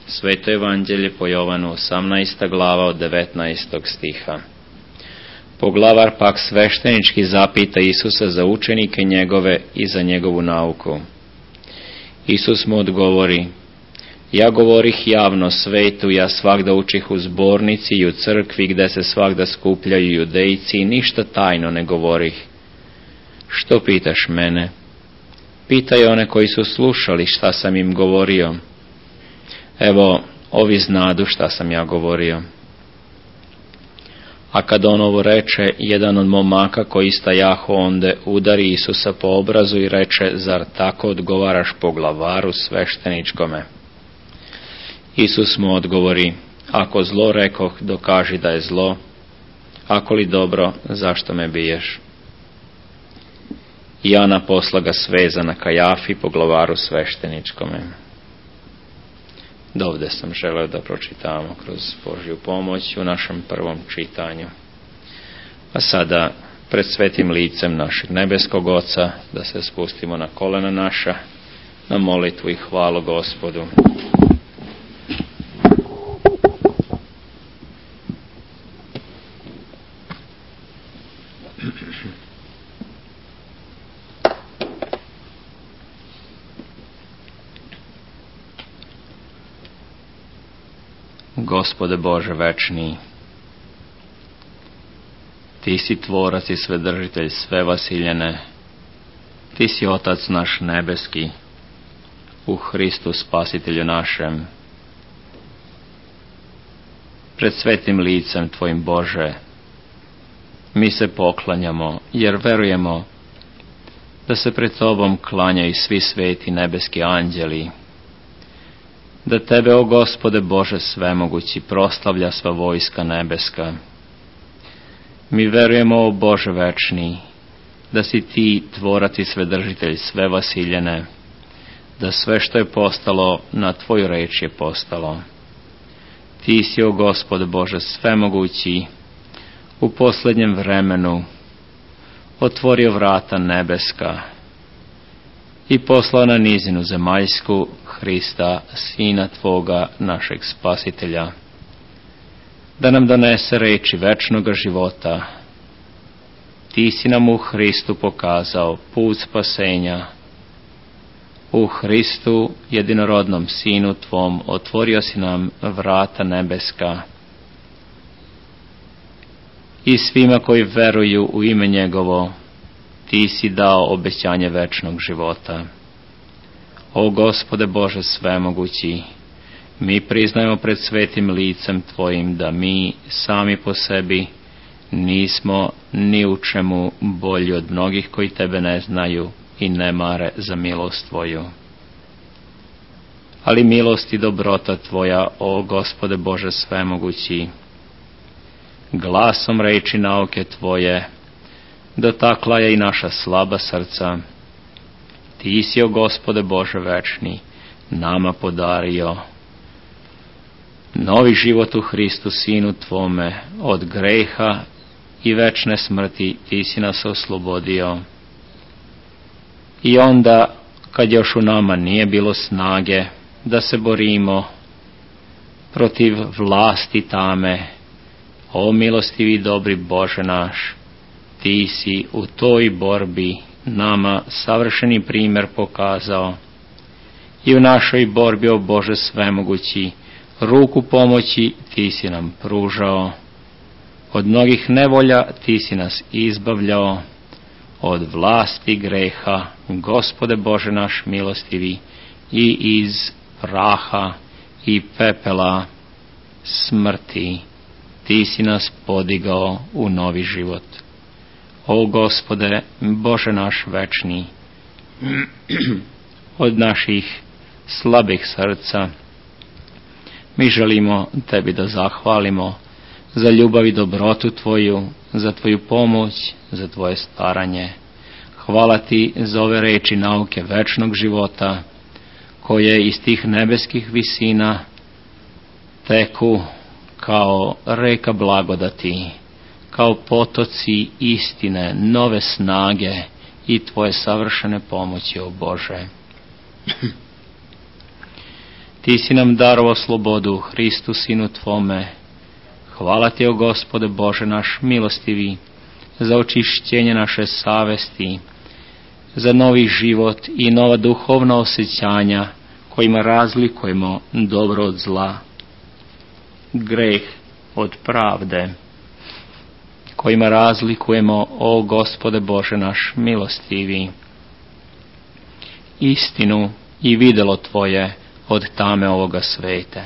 Sveto evanđelje po Jovanu, 18. glava od 19. stiha. Poglavar pak sveštenički zapita Isusa za učenike njegove i za njegovu nauku. Isus mu odgovori: ja govorih javno svetu, ja svagda učih u zbornici i u crkvi gde se svagda skupljaju judejci i ništa tajno ne govorih. Što pitaš mene? Pitaj one koji su slušali šta sam im govorio. Evo, ovi znadu šta sam ja govorio. A kad on ovo reče, jedan od momaka koji stajaho onde udari Isusa po obrazu i reče: zar tako odgovaraš poglavaru svešteničkome? Isus mu odgovori: ako zlo rekoh, dokaži da je zlo, ako li dobro, zašto me biješ? I Jana posla ga svezana Kajafi, poglavaru svešteničkome. Dovde sam želeo da pročitamo kroz Božju pomoć u našem prvom čitanju. A sada, pred svetim licem našeg nebeskog Oca, da se spustimo na kolena naša, na molitvu i hvalu Gospodu. Gospode Bože večni, Ti si tvorac i svedržitelj sve vasiljene, Ti si Otac naš nebeski, u Hristu Spasitelju našem. Pred svetim licem Tvojim, Bože, mi se poklanjamo, jer verujemo da se pred Tobom klanjaju svi sveti nebeski anđeli, da Tebe, o Gospode Bože svemogući, proslavlja sva vojska nebeska. Mi verujemo, o Bože večni, da si Ti tvorac i svedržitelj sve vasiljene, da sve što je postalo na Tvoju reč je postalo. Ti si, o Gospode Bože svemogući, u posljednjem vremenu otvorio vrata nebeska i poslao na nizinu zemaljsku Hrista, Sina Tvoga, našeg Spasitelja, da nam donese reči večnoga života. Ti si nam u Hristu pokazao put spasenja. U Hristu, jedinorodnom Sinu Tvom, otvorio si nam vrata nebeska. I svima koji veruju u ime Njegovo, Ti si dao obećanje večnog života. O Gospode Bože svemogući, mi priznajemo pred svetim licem Tvojim da mi sami po sebi nismo ni u čemu bolji od mnogih koji Tebe ne znaju i ne mare za milost Tvoju. Ali milost i dobrota Tvoja, o Gospode Bože svemogući, glasom reči nauke Tvoje dotakla je i naša slaba srca. Ti si, o Gospode Bože večni, nama podario novi život u Hristu Sinu Tvome. Od greha i večne smrti Ti si nas oslobodio. I onda, kad još u nama nije bilo snage da se borimo protiv vlasti tame, o milostivi i dobri Bože naš, Ti si u toj borbi nama savršeni primjer pokazao i u našoj borbi, o Bože svemogući, ruku pomoći Ti si nam pružao. Od mnogih nevolja Ti si nas izbavljao, od vlasti greha, Gospode Bože naš milostivi, i iz praha i pepela smrti Ti si nas podigao u novi život. O Gospode Bože naš večni, od naših slabih srca mi želimo Tebi da zahvalimo za ljubav i dobrotu Tvoju, za Tvoju pomoć, za Tvoje staranje. Hvala Ti za ove reči nauke večnog života, koje iz tih nebeskih visina teku kao reka blagodati, kao potoci istine, nove snage i Tvoje savršene pomoći, o Bože. Ti si nam darovao slobodu u Hristu, Sinu Tvome. Hvala Ti, o Gospode Bože naš milostivi, za očišćenje naše savesti, za novi život i nova duhovna osjećanja kojima razlikujemo dobro od zla, greh od pravde, kojima razlikujemo, o Gospode Bože naš milostivi, istinu i vidjelo Tvoje od tame ovoga sveta.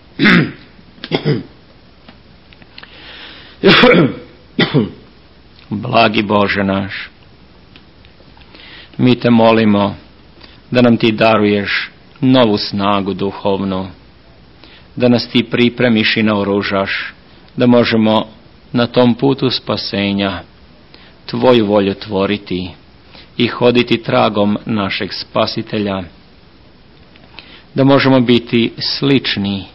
Blagi Bože naš, mi Te molimo da nam Ti daruješ novu snagu duhovnu, da nas Ti pripremiš i naoružaš, da možemo na tom putu spasenja Tvoju volju tvoriti i hoditi tragom našeg Spasitelja, da možemo biti slični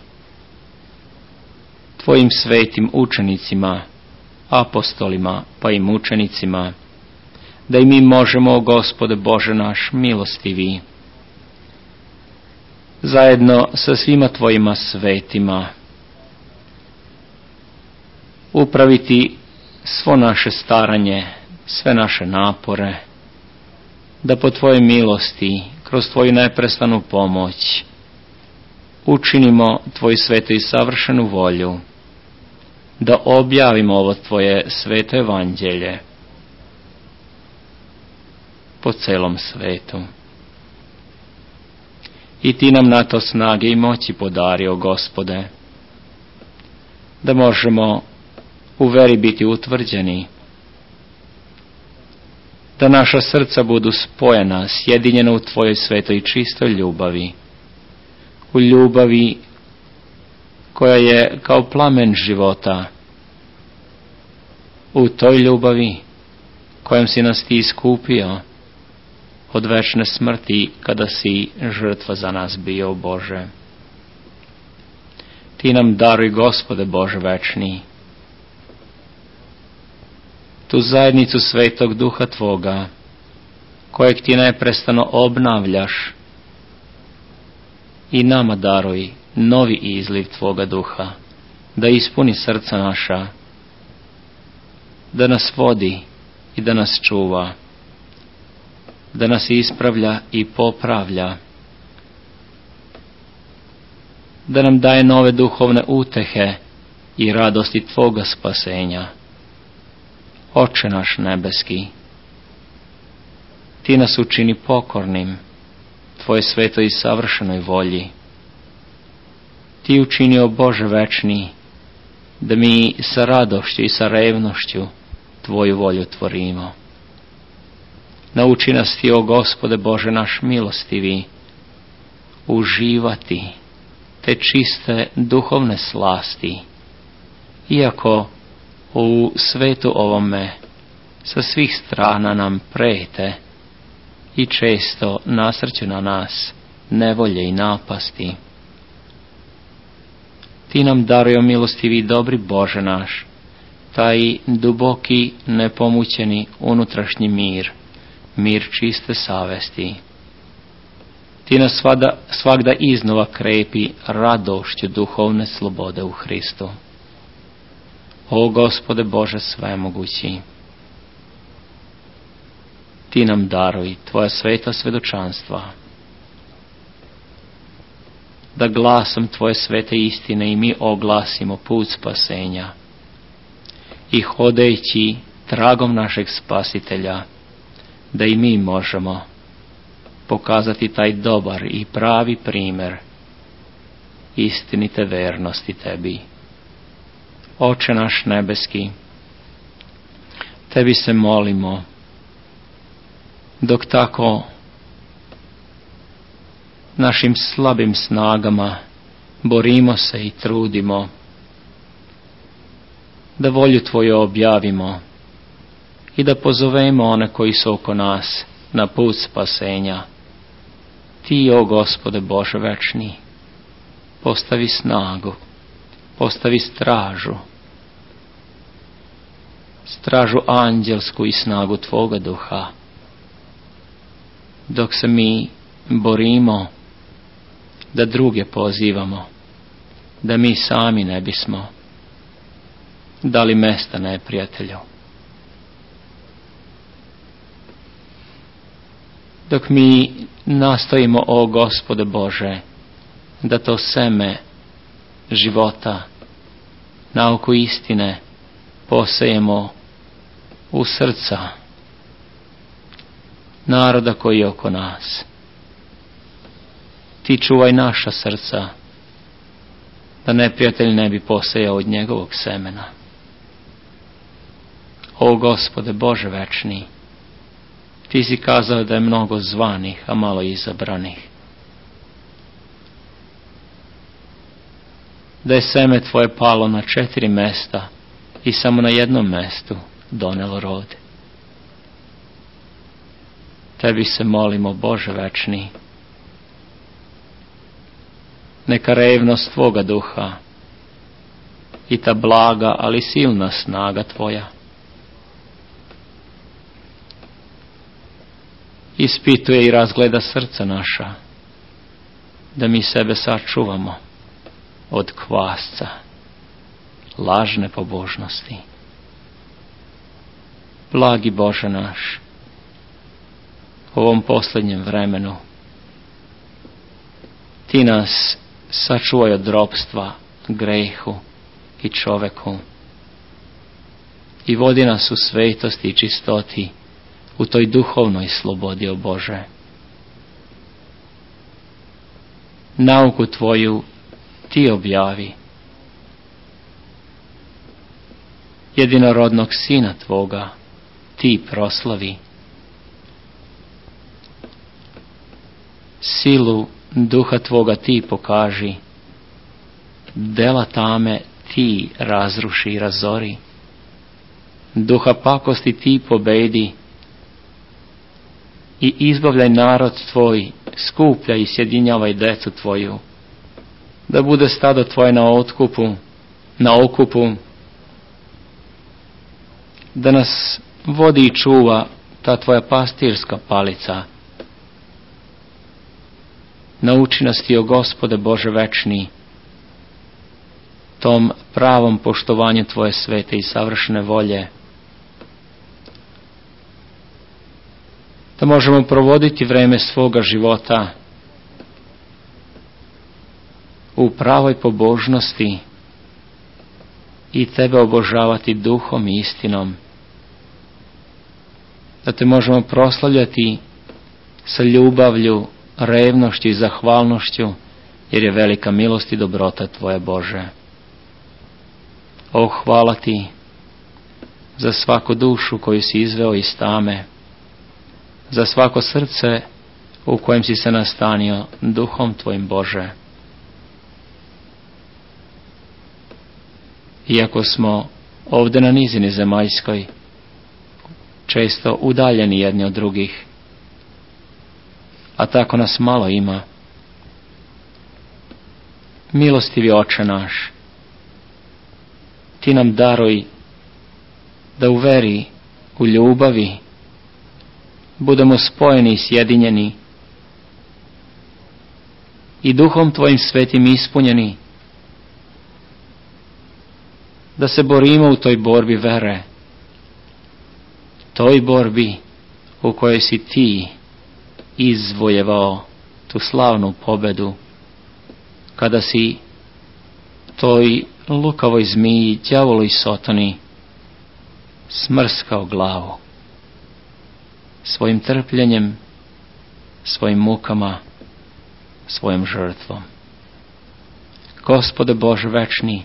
Tvojim svetim učenicima, apostolima pa i mučenicima, da i mi možemo, o Gospode Bože naš milostivi, zajedno sa svima Tvojima svetima upraviti svo naše staranje, sve naše napore, da po Tvojoj milosti, kroz Tvoju neprestanu pomoć, učinimo Tvoju svetu i savršenu volju, da objavimo ovo Tvoje sveto evanđelje po celom svetu. I Ti nam na to snage i moći podario, Gospode, da možemo u veri biti utvrđeni, da naša srca budu spojena, sjedinjena u Tvojoj svetoj i čistoj ljubavi, u ljubavi koja je kao plamen života, u toj ljubavi kojom si nas Ti iskupio od večne smrti kada si žrtva za nas bio, Bože. Ti nam daruj, Gospode Bože večni, tu zajednicu Svetog Duha Tvoga, kojeg Ti neprestano obnavljaš, i nama daruj novi izliv Tvoga Duha, da ispuni srca naša, da nas vodi i da nas čuva, da nas ispravlja i popravlja, da nam daje nove duhovne utehe i radosti Tvoga spasenja. Oče naš nebeski, Ti nas učini pokornim Tvoje svetoj i savršenoj volji. Ti učini, o Bože večni, da mi sa radošću i sa revnošću Tvoju volju tvorimo. Nauči nas Ti, o Gospode Bože naš milostivi, uživati te čiste duhovne slasti, iako u svetu ovome sa svih strana nam prete i često nasrću na nas nevolje i napasti. Ti nam daruj, milostivi i dobri Bože naš, taj duboki, nepomućeni unutrašnji mir, mir čiste savesti. Ti nas svagda iznova krepi radošću duhovne slobode u Hristu. O Gospode Bože svemogući, Ti nam daruj Tvoja sveta svjedočanstva, da glasom Tvoje svete istine i mi oglasimo put spasenja i hodeći tragom našeg Spasitelja, da i mi možemo pokazati taj dobar i pravi primjer istinite vernosti Tebi. Oče naš nebeski, Tebi se molimo, dok tako našim slabim snagama borimo se i trudimo da volju Tvoju objavimo i da pozovemo one koji su oko nas na put spasenja. Ti, o Gospode Bože večni, postavi snagu, postavi stražu anđelsku i snagu Tvoga Duha, dok se mi borimo da druge pozivamo, da mi sami ne bismo dali mesta neprijatelju. Dok mi nastojimo, o Gospode Bože, da to seme života, nauku istine posejemo u srca naroda koji je oko nas. Ti čuvaj naša srca, da neprijatelj ne bi posejao od njegovog semena. O Gospode Bože večni, ti si kazao da je mnogo zvanih, a malo izabranih. Da je seme tvoje palo na 4 mesta i samo na jednom mestu donelo rod. Tebi se molimo, Bože večni, neka revnost tvoga duha i ta blaga, ali silna snaga tvoja ispituje i razgleda srca naša, da mi sebe sačuvamo od kvasca lažne pobožnosti. Blagi Bože naš, u ovom posljednjem vremenu ti nas sačuvaj od ropstva grehu i čoveku i vodi nas u svetosti i čistoti, u toj duhovnoj slobodi, o Bože. Nauku tvoju ti objavi, jedinorodnog Sina tvoga ti proslavi, silu duha tvoga ti pokaži, dela tame ti razruši i razori, duha pakosti ti pobedi i izbavljaj narod tvoj, skupljaj i sjedinjavaj decu tvoju, da bude stado tvoje na okupu, da nas vodi i čuva ta tvoja pastirska palica. Nauči nas ti, o Gospode Bože večni, tom pravom poštovanju tvoje svete i savršene volje, da možemo provoditi vreme svoga života u pravoj pobožnosti i tebe obožavati duhom i istinom, da te možemo proslavljati sa ljubavlju, revnošću i zahvalnošću, jer je velika milost i dobrota tvoja, Bože. O, hvala ti za svaku dušu koju si izveo iz tame, za svako srce u kojem si se nastanio duhom tvojim, Bože. Iako smo ovdje na nizini zemaljskoj često udaljeni jedni od drugih, a tako nas malo ima, milostivi Oče naš, ti nam daruj da u veri, u ljubavi budemo spojeni i sjedinjeni i duhom tvojim svetim ispunjeni, da se borimo u toj borbi vere, toj borbi u kojoj si ti izvojevao tu slavnu pobedu, kada si toj lukavoj zmiji, đavolu i sotoni smrskao glavu svojim trpljenjem, svojim mukama, svojom žrtvom. Gospode Bože večni,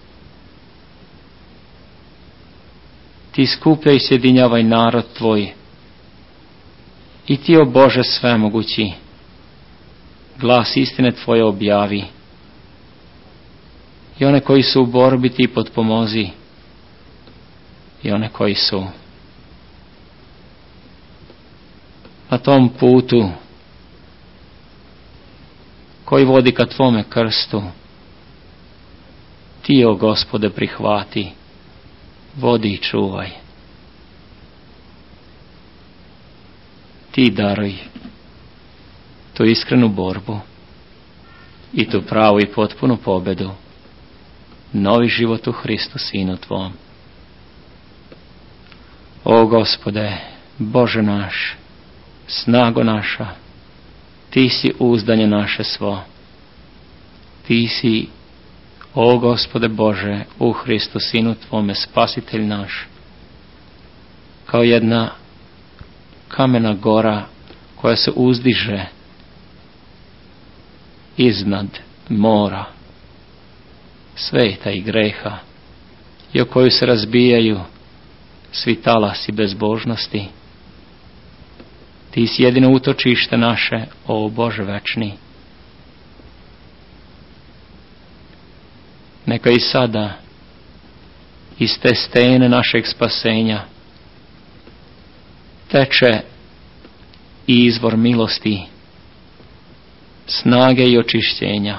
ti skupljaj i sjedinjavaj narod tvoj i ti, o Bože svemogući, glas istine tvoje objavi i one koji su u borbi ti potpomozi i one koji su na tom putu koji vodi ka tvome krstu, ti, o Gospode, prihvati, vodi i čuvaj. Ti daruj tu iskrenu borbu i tu pravu i potpunu pobedu, novi život u Hristu Sinu Tvom. O Gospode, Bože naš, snago naša, Ti si uzdanje naše svo. Ti si, o Gospode Bože, u Hristu Sinu Tvome, Spasitelj naš, kao jedna kamena gora koja se uzdiže iznad mora sveta i greha i o koju se razbijaju svi talasi bezbožnosti. Ti si jedino utočište naše, o Bože večni. Neka i sada iz te stene našeg spasenja teče izvor milosti, snage i očišćenja,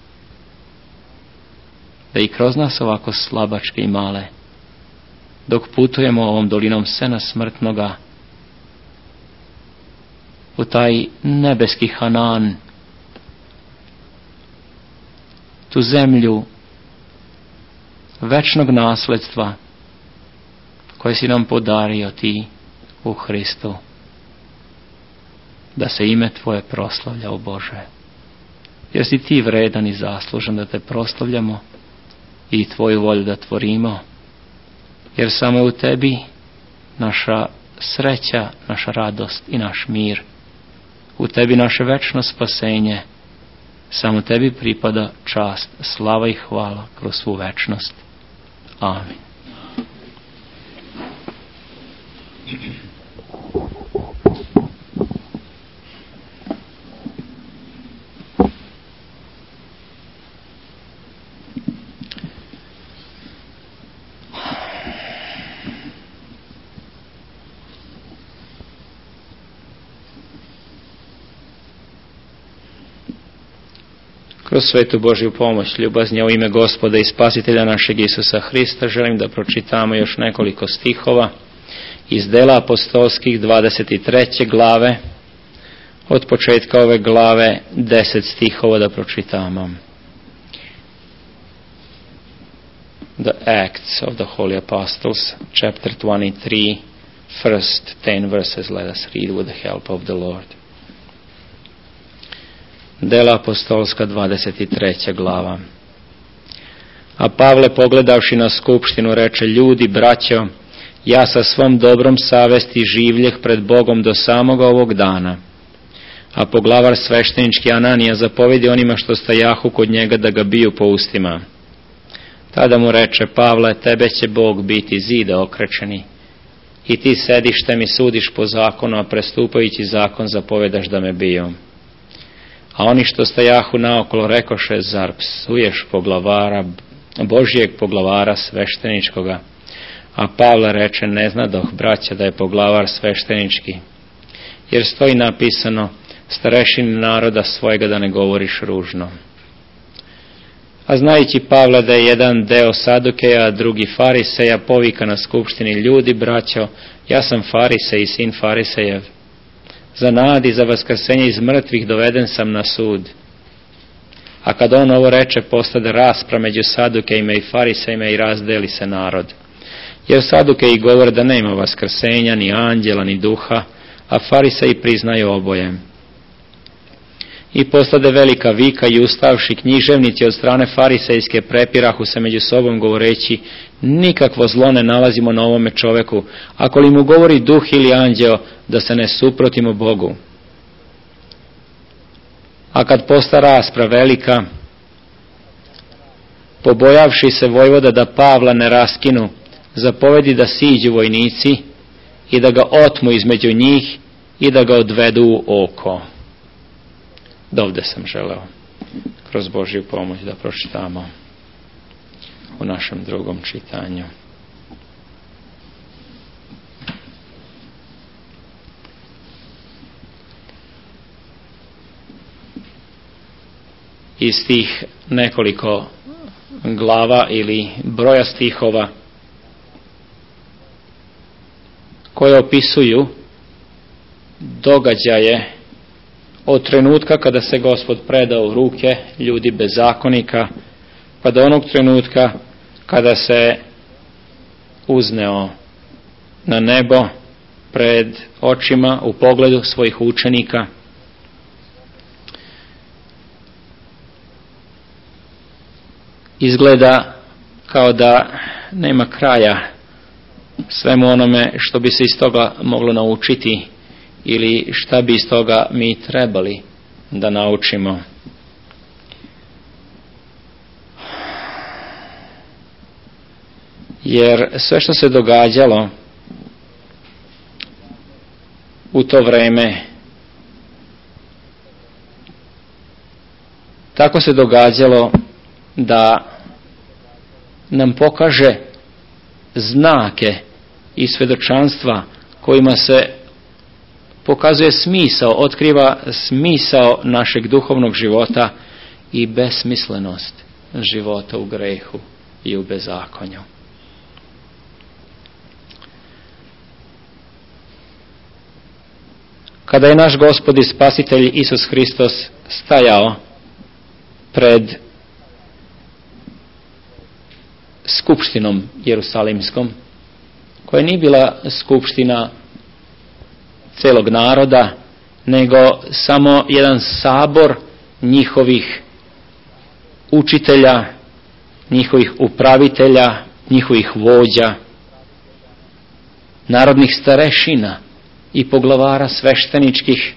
da i kroz nas ovako slabačke i male, dok putujemo ovom dolinom sena smrtnoga, u taj nebeski Hanan, tu zemlju večnog nasledstva koje si nam podario Ti u Hristu, da se ime Tvoje proslavlja, o Bože, jer si Ti vredan i zaslužan da Te proslavljamo i Tvoju volju da tvorimo, jer samo u Tebi naša sreća, naša radost i naš mir, u Tebi naše večno spasenje, samo Tebi pripada čast, slava i hvala kroz svu večnost. Amin. Kroz svetu Božju pomoć, ljubaznja u ime Gospoda i Spasitelja našeg Isusa Hrista, želim da pročitamo još nekoliko stihova iz Dela apostolskih 23. glave, od početka ove glave 10 stihova da pročitamo. The Acts of the Holy Apostles, chapter 23, first 10 verses, let us read with the help of the Lord. Dela apostolska 23. glava. A Pavle, pogledavši na skupštinu, reče: ljudi, braćo, ja sa svom dobrom savesti življeh pred Bogom do samoga ovog dana. A poglavar sveštenički Ananija zapovedi onima što stajahu kod njega da ga biju po ustima. Tada mu reče: Pavle, tebe će Bog biti zida okrečeni, i ti sedištem i sudiš po zakonu, a prestupajući zakon zapovedaš da me biju. A oni što stajahu naokolo rekoše: zar psuješ poglavara, Božijeg poglavara svešteničkoga? A Pavle reče: ne znadoh, braća, da je poglavar sveštenički, jer stoji napisano: starešini naroda svojega da ne govoriš ružno. A znajući Pavle da je jedan deo Sadukeja, a drugi Fariseja, povika na skupštini: ljudi, braćo, ja sam Farisej i sin Farisejev. Za nadi za vaskrsenje iz mrtvih doveden sam na sud. A kad on ovo reče, postade rasprava među Sadukejima i Farisejima i razdeli se narod. Jer Sadukeji govore da nema vaskrsenja, ni anđela, ni duha, a Fariseji priznaju oboje. I postade velika vika i ustavši književnici od strane farisejske prepirahu se među sobom govoreći: nikakvo zlo ne nalazimo na ovome čoveku, ako li mu govori duh ili anđeo, da se ne suprotimo Bogu. A kad posta rasprava velika, pobojavši se vojvoda da Pavla ne raskinu, zapovedi da siđu vojnici i da ga otmu između njih i da ga odvedu u oko. Dovde sam želeo kroz Božju pomoć da pročitamo u našem drugom čitanju. Iz tih nekoliko glava ili broja stihova koje opisuju događaje od trenutka kada se Gospod predao u ruke ljudi bezakonika, pa do onog trenutka kada se uzneo na nebo pred očima u pogledu svojih učenika. Izgleda kao da nema kraja svemu onome što bi se iz toga moglo naučiti ili šta bi iz toga mi trebali da naučimo. Jer sve što se događalo u to vreme, tako se događalo da nam pokaže znake i svjedočanstva kojima se pokazuje smisao, otkriva smisao našeg duhovnog života i besmislenost života u grehu i u bezakonju. Kada je naš Gospod i Spasitelj Isus Hristos stajao pred skupštinom Jerusalimskom, koja nije bila skupština celog naroda, nego samo jedan sabor njihovih učitelja, njihovih upravitelja, njihovih vođa, narodnih starešina i poglavara svešteničkih.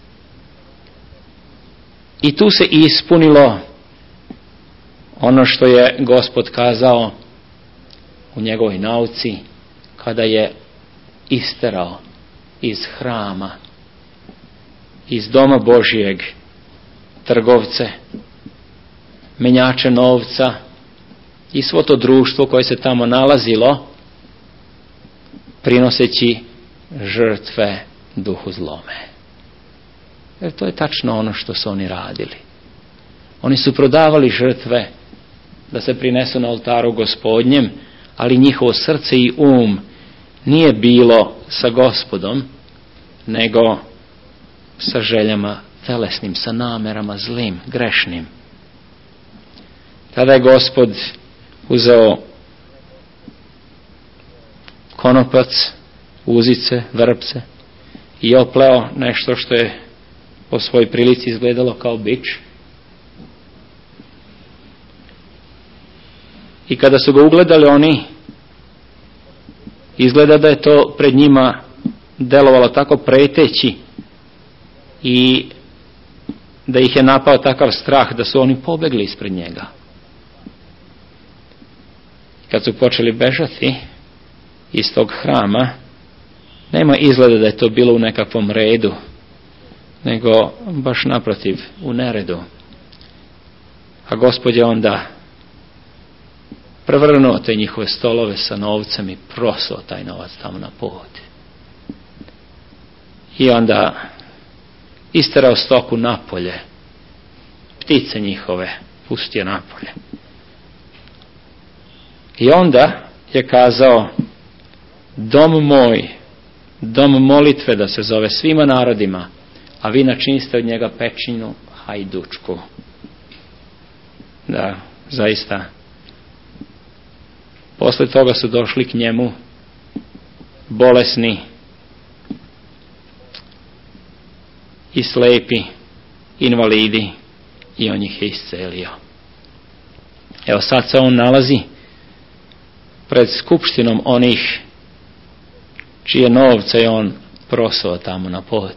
I tu se ispunilo ono što je Gospod kazao u njegovoj nauci kada je isterao iz hrama, iz doma Božijeg, trgovce, menjače novca i svo to društvo koje se tamo nalazilo, prinoseći žrtve duhu zlome. Jer to je tačno ono što su oni radili. Oni su prodavali žrtve da se prinesu na oltaru Gospodnjem, ali njihovo srce i nije bilo sa Gospodom, nego sa željama telesnim, sa namerama zlim, grešnim. Tada je Gospod uzeo konopac, uzice, vrpce i opleo nešto što je po svojoj prilici izgledalo kao bič. I kada su ga ugledali oni, izgleda da je to pred njima delovalo tako preteći i da ih je napao takav strah da su oni pobegli ispred njega. Kad su počeli bežati iz tog hrama, nema izgleda da je to bilo u nekakvom redu, nego baš naprotiv, u neredu. A Gospod je onda prevrnuo te njihove stolove sa novcem i prosao taj novac tamo na pod. I onda isterao stoku napolje, ptice njihove pustio napolje. I onda je kazao: dom moj, dom molitve da se zove svima narodima, a vi načiniste od njega pećinu hajdučku. Da, zaista. Posle toga su došli k njemu bolesni i slepi, invalidi, i on ih je iscelio. Evo sad se on nalazi pred skupštinom onih čije novce je on prosao tamo na pod.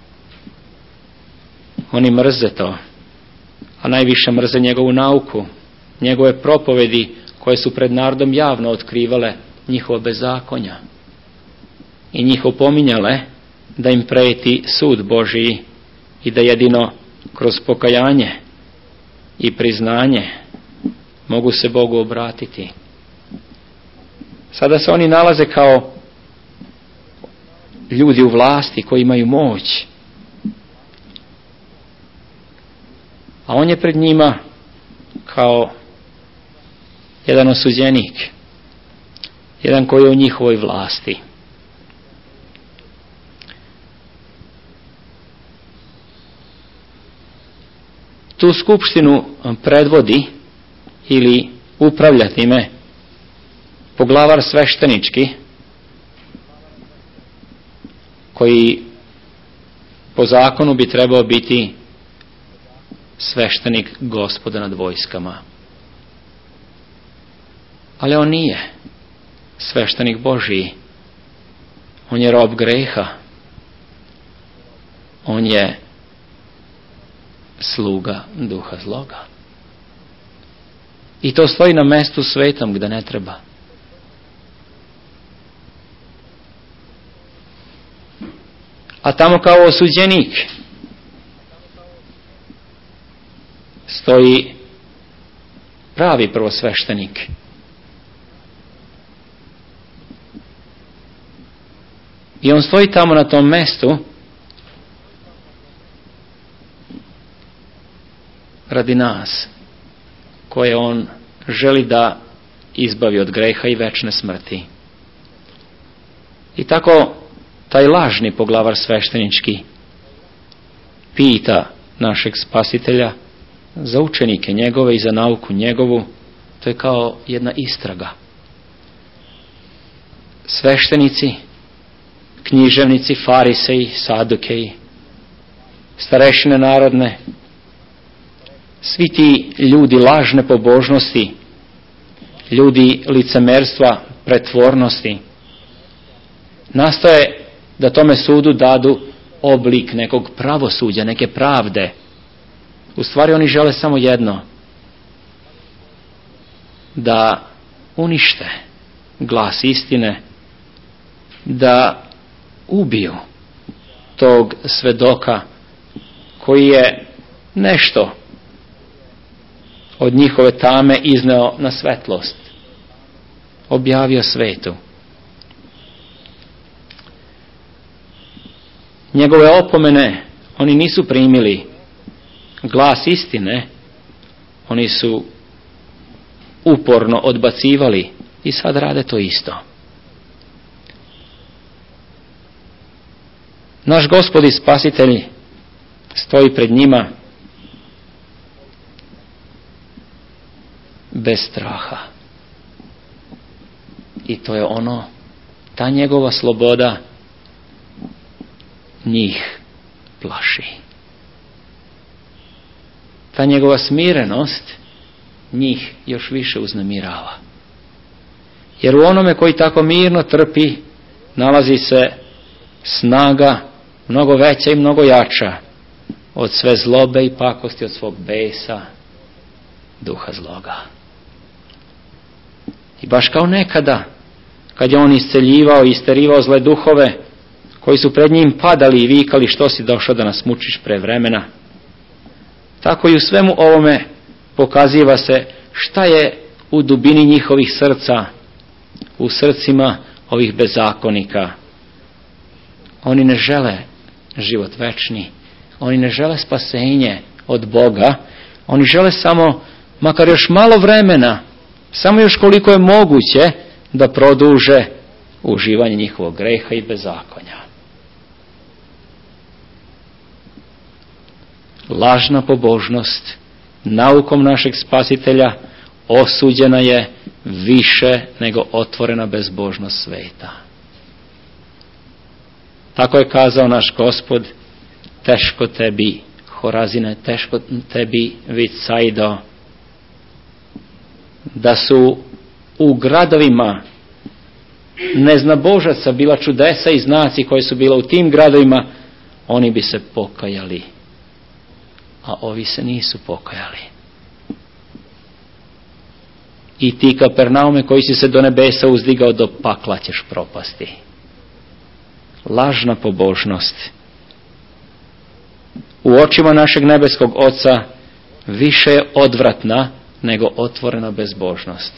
Oni mrze to, a najviše mrze njegovu nauku, njegove propovedi koje su pred narodom javno otkrivale njihovo bezakonja i njih opominjale da im preti sud Božiji i da jedino kroz pokajanje i priznanje mogu se Bogu obratiti. Sada se oni nalaze kao ljudi u vlasti koji imaju moć, a on je pred njima kao jedan osuđenik, jedan koji je u njihovoj vlasti. Tu skupštinu predvodi ili upravlja time poglavar sveštenički, koji po zakonu bi trebao biti sveštenik Gospoda nad vojskama. Ali on nije sveštenik Božiji. On je rob greha. On je sluga duha zloga. I to stoji na mestu svetom gde ne treba. A tamo kao osuđenik stoji pravi prvosveštenik. I on stoji tamo na tom mestu radi nas, koje on želi da izbavi od greha i večne smrti. I tako taj lažni poglavar sveštenički pita našeg Spasitelja za učenike njegove i za nauku njegovu. To je kao jedna istraga. Sveštenici, književnici, fariseji, sadukeji, starešine narodne, svi ti ljudi lažne pobožnosti, ljudi licemerstva, pretvornosti, nastoje da tome sudu dadu oblik nekog pravosuđa, neke pravde. U stvari oni žele samo jedno, da unište glas istine, da ubiju tog svedoka koji je nešto od njihove tame izneo na svetlost, objavio svetu. Njegove opomene oni nisu primili, glas istine oni su uporno odbacivali i sad rade to isto. Naš Gospod i Spasitelj stoji pred njima bez straha. I to je ono, ta njegova sloboda njih plaši. Ta njegova smirenost njih još više uznemirava. Jer u onome koji tako mirno trpi nalazi se snaga mnogo veća i mnogo jača od sve zlobe i pakosti, od svog besa, duha zloga. I baš kao nekada, kad je on isceljivao i isterivao zle duhove, koji su pred njim padali i vikali: što si došao da nas mučiš pre vremena, tako i u svemu ovome pokaziva se šta je u dubini njihovih srca, u srcima ovih bezakonika. Oni ne žele život večni, oni ne žele spasenje od Boga, oni žele samo, makar još malo vremena, samo još koliko je moguće, da produže uživanje njihovog greha i bezakonja. Lažna pobožnost naukom našeg Spasitelja osuđena je više nego otvorena bezbožnost sveta. Tako je kazao naš Gospod: teško tebi, Horazine, teško tebi, Vicaido, da su u gradovima neznabožaca bila čudesa i znaci koje su bila u tim gradovima, oni bi se pokajali, a ovi se nisu pokajali. I ti, Kapernaume, koji si se do nebesa uzdigao, do pakla ćeš propasti. Lažna pobožnost u očima našeg nebeskog Oca više je odvratna nego otvorena bezbožnost.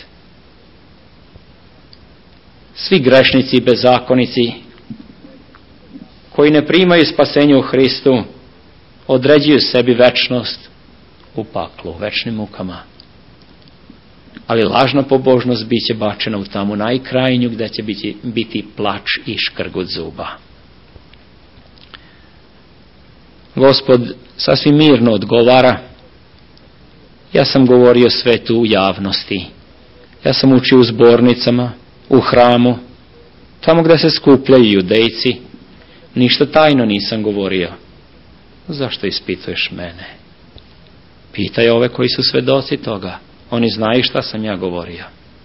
Svi grešnici i bezakonici koji ne primaju spasenje u Hristu određuju sebi večnost u paklu, u večnim mukama. Ali lažna pobožnost bit će bačena u tamu najkrajnju, gdje će biti plač i škrgut zuba. Gospod sasvim mirno odgovara Ja sam govorio sve tu u javnosti. Ja sam učio u zbornicama, u hramu, tamo gdje se skupljaju judejci. Ništa tajno nisam govorio. Zašto ispituješ mene? Pitaj ove koji su svedoci toga. Oni znaju šta sam ja govorio.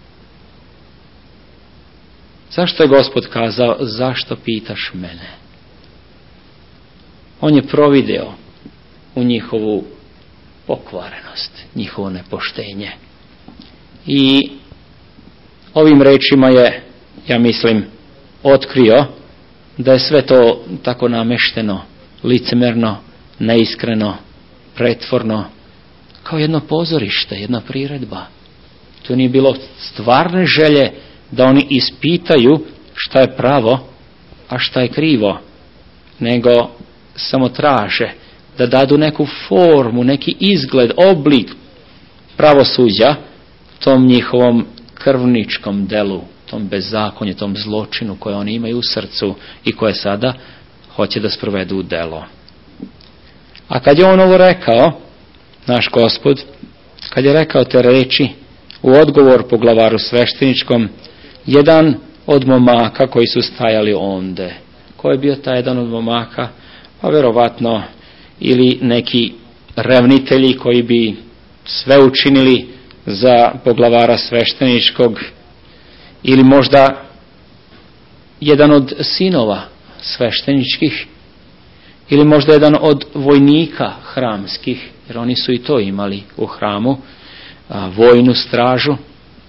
Zašto je Gospod kazao, zašto pitaš mene? On je provideo u njihovu pokvarenost, njihovo nepoštenje. I ovim rečima je, ja mislim, otkrio da je sve to tako namešteno, licemerno, neiskreno, pretvorno, kao jedno pozorište, jedna priredba. To nije bilo stvarne želje da oni ispitaju šta je pravo, a šta je krivo, nego samo traže da dadu neku formu, neki izgled, oblik pravosuđa tom njihovom krvničkom delu, tom bezakonju, tom zločinu koje oni imaju u srcu i koje sada hoće da sprovedu u delo. A kad je on ovo rekao, naš Gospod, kad je rekao te reči u odgovor poglavaru svešteničkom, jedan od momaka koji su stajali onde. Ko je bio taj jedan od momaka? Pa vjerovatno ili neki revnitelji koji bi sve učinili za poglavara svešteničkog, ili možda jedan od sinova svešteničkih, ili možda jedan od vojnika hramskih, jer oni su i to imali u hramu, vojnu stražu.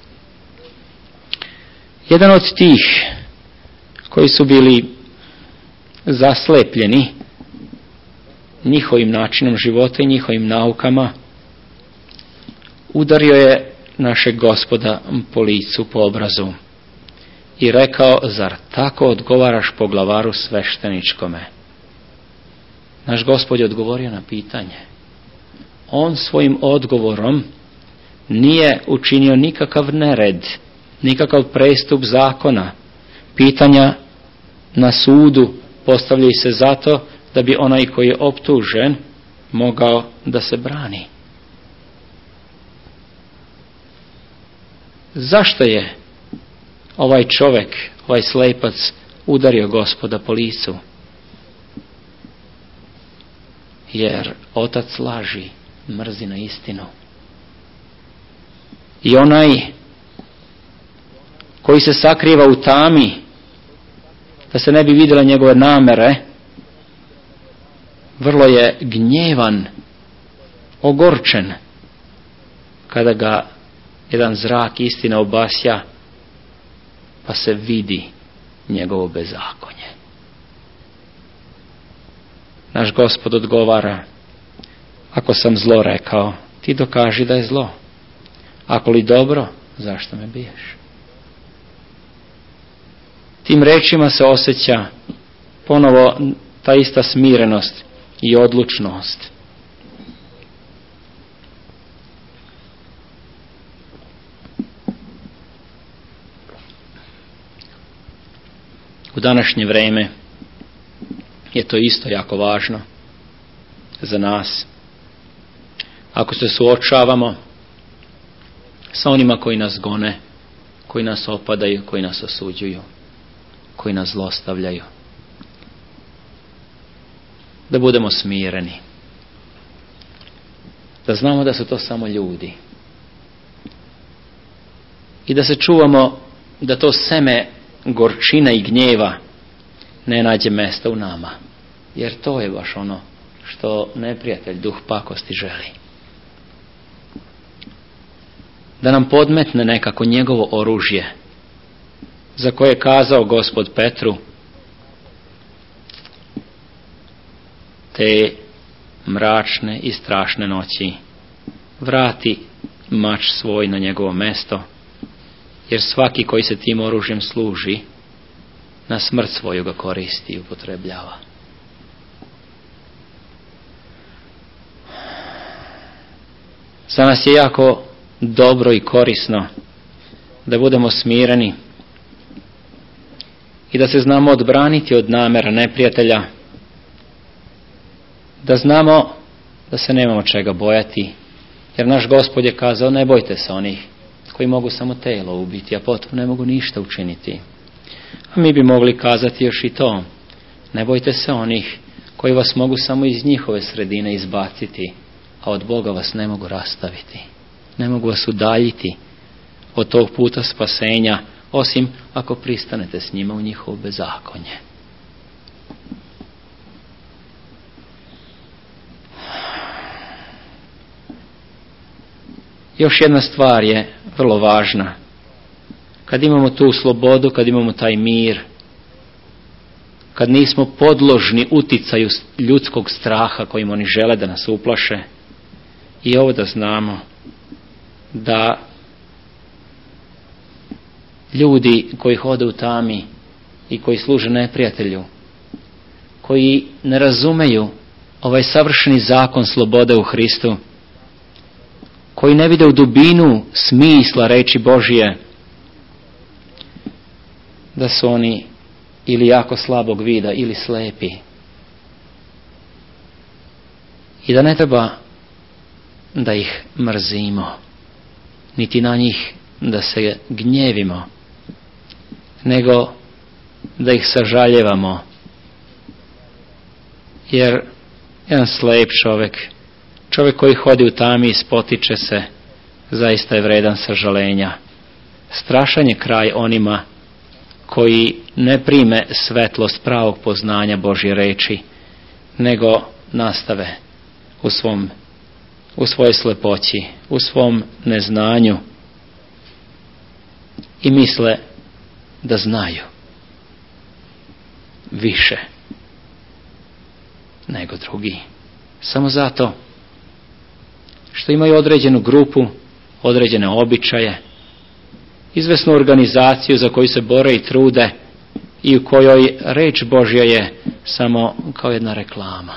Jedan od tih koji su bili zaslepljeni njihovim načinom života i njihovim naukama, udario je našeg Gospoda po licu, po obrazu i rekao, zar tako odgovaraš poglavaru svešteničkome? Naš Gospod je odgovorio na pitanje. On svojim odgovorom nije učinio nikakav nered, nikakav prestup zakona. Pitanja na sudu postavljaju se zato da bi onaj koji je optužen mogao da se brani. Zašto je ovaj čovjek, ovaj slepac, udario Gospoda po licu? Jer otac laži mrzi na istinu. I onaj koji se sakriva u tami, da se ne bi vidjela njegove namere, vrlo je gnjevan, ogorčen, kada ga jedan zrak istine obasja, pa se vidi njegovo bezakonje. Naš Gospod odgovara, ako sam zlo rekao, ti dokaži da je zlo. Ako li dobro, zašto me biješ? Tim rečima se osjeća ponovo ta ista smirenost i odlučnost. U današnje vrijeme je to isto jako važno za nas. Ako se suočavamo sa onima koji nas gone, koji nas opadaju, koji nas osuđuju, koji nas zlostavljaju, da budemo smireni, da znamo da su to samo ljudi i da se čuvamo da to seme gorčina i gnjeva ne nađe mesta u nama, jer to je baš ono što neprijatelj, duh pakosti, želi. Da nam podmetne nekako njegovo oružje, za koje je kazao Gospod Petru, te mračne i strašne noći vrati mač svoj na njegovo mesto, jer svaki koji se tim oružjem služi, na smrt svoju ga koristi i upotrebljava. Za nas je jako dobro i korisno da budemo smireni i da se znamo odbraniti od namera neprijatelja, da znamo da se nemamo čega bojati Jer naš Gospod je kazao, ne bojte se onih koji mogu samo telo ubiti, a potom ne mogu ništa učiniti. A mi bi mogli kazati još i to, ne bojte se onih koji vas mogu samo iz njihove sredine izbaciti, a od Boga vas ne mogu rastaviti. Ne mogu vas udaljiti od tog puta spasenja, osim ako pristanete s njima u njihovo bezakonje. Još jedna stvar je vrlo važna. Kad imamo tu slobodu, kad imamo taj mir, kad nismo podložni uticaju ljudskog straha kojim oni žele da nas uplaše, i ovo da znamo da ljudi koji hode u tami i koji služe neprijatelju, koji ne razumeju ovaj savršeni zakon slobode u Hristu, koji ne vide u dubinu smisla reči Božije, da su oni ili jako slabog vida ili slepi. I da ne treba da ih mrzimo, niti na njih da se gnjevimo, nego da ih sažaljevamo. Jer jedan slep čovjek koji hodi u tami i spotiče se, zaista je vredan sažalenja. Strašan je kraj onima koji ne prime svetlost pravog poznanja Božje reči, nego nastave u svojoj slepoći, u svom neznanju i misle da znaju više nego drugi. Samo zato što imaju određenu grupu, određene običaje, izvesnu organizaciju za koju se bore i trude i u kojoj reč Božja je samo kao jedna reklama.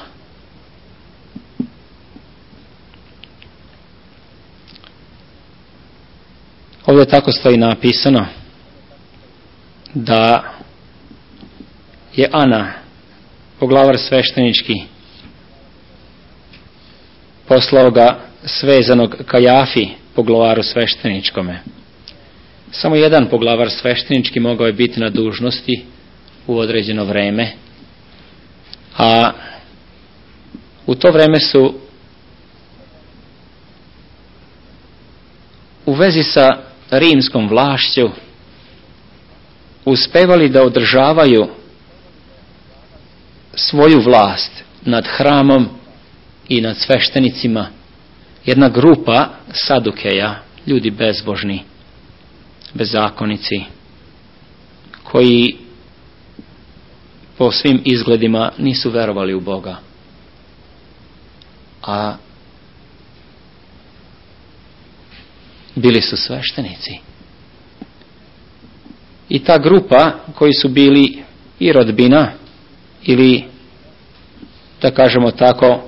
Ovdje tako stoji napisano da je Ana, poglavar sveštenički, poslao ga svezanog Kajafi, poglavaru svešteničkome. Samo jedan poglavar sveštenički mogao je biti na dužnosti u određeno vreme, a u to vreme su u vezi sa rimskom vlašću uspevali da održavaju svoju vlast nad hramom i nad sveštenicima jedna grupa sadukeja, ljudi bezbožni, bezakonici, koji po svim izgledima nisu verovali u Boga, a bili su sveštenici. I ta grupa koji su bili i rodbina ili, da kažemo tako,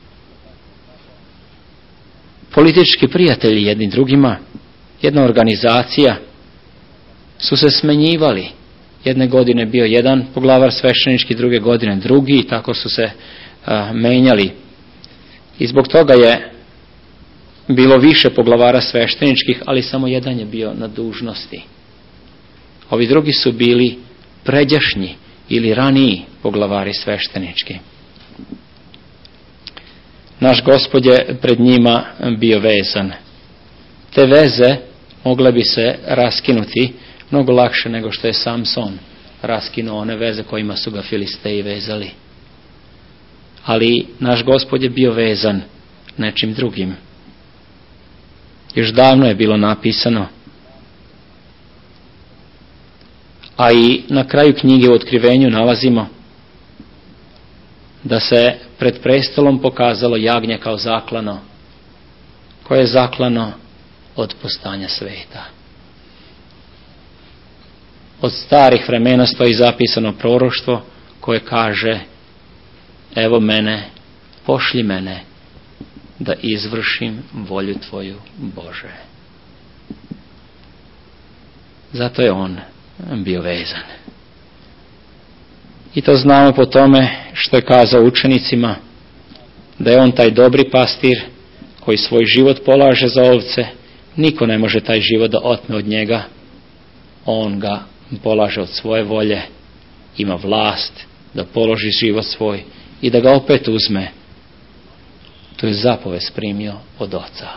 politički prijatelji jedni drugima, jedna organizacija, su se smenjivali. Jedne godine bio jedan poglavar sveštenički, druge godine drugi, i tako su se menjali. I zbog toga je bilo više poglavara svešteničkih, ali samo jedan je bio na dužnosti. Ovi drugi su bili pređašnji ili raniji poglavari sveštenički. Naš Gospod je pred njima bio vezan. Te veze mogle bi se raskinuti mnogo lakše nego što je Samson raskinuo one veze kojima su ga Filisteji vezali. Ali naš Gospod je bio vezan nečim drugim. Još davno je bilo napisano, a i na kraju knjige u Otkrivenju nalazimo da se pred prestolom pokazalo jagnje kao zaklano, koje je zaklano od postanja sveta. Od starih vremena stoji zapisano proroštvo koje kaže: evo mene, pošlji mene da izvršim volju tvoju, Bože. Zato je on bio vezan. I to znamo po tome što je kazao učenicima da je on taj dobri pastir koji svoj život polaže za ovce, niko ne može taj život da otme od njega. On ga polaže od svoje volje, ima vlast da položi život svoj i da ga opet uzme. To je zapovest primio od Oca.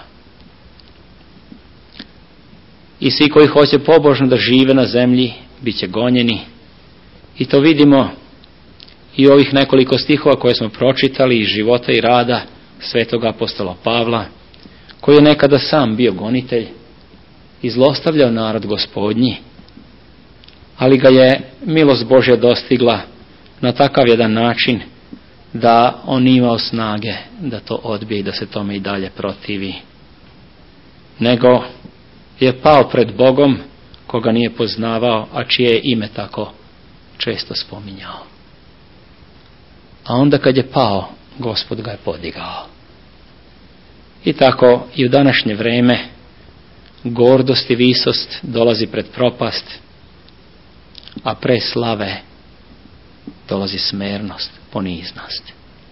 I svi koji hoće pobožno da žive na zemlji, bit će gonjeni. I to vidimo i ovih nekoliko stihova koje smo pročitali iz života i rada svetog apostola Pavla, koji je nekada sam bio gonitelj i zlostavljao narod Gospodnji, ali ga je milost Božja dostigla na takav jedan način da on nije imao snage da to odbije i da se tome i dalje protivi, nego je pao pred Bogom koga nije poznavao, a čije je ime tako često spominjao. A onda kad je pao, Gospod ga je podigao. I tako i u današnje vreme gordost i visost dolazi pred propast, a pre slave dolazi smernost, poniznost.